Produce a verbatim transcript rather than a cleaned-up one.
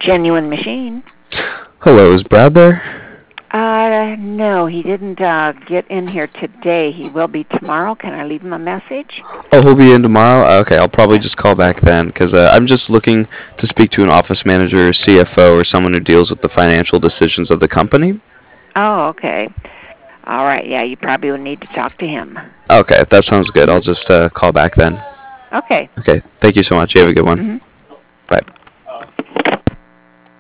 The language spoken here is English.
Genuine Machine. Hello, is Brad there? Uh, no, he didn't uh, get in here today. He will be tomorrow. Can I leave him a message? Oh, he'll be in tomorrow? Okay, I'll probably just call back then, because uh, I'm just looking to speak to an office manager, C F O, or someone who deals with the financial decisions of the company. Oh, okay. All right, yeah, you probably will need to talk to him. Okay, that sounds good. I'll just uh, call back then. Okay. Okay, thank you so much. You have a good one. Mm-hmm.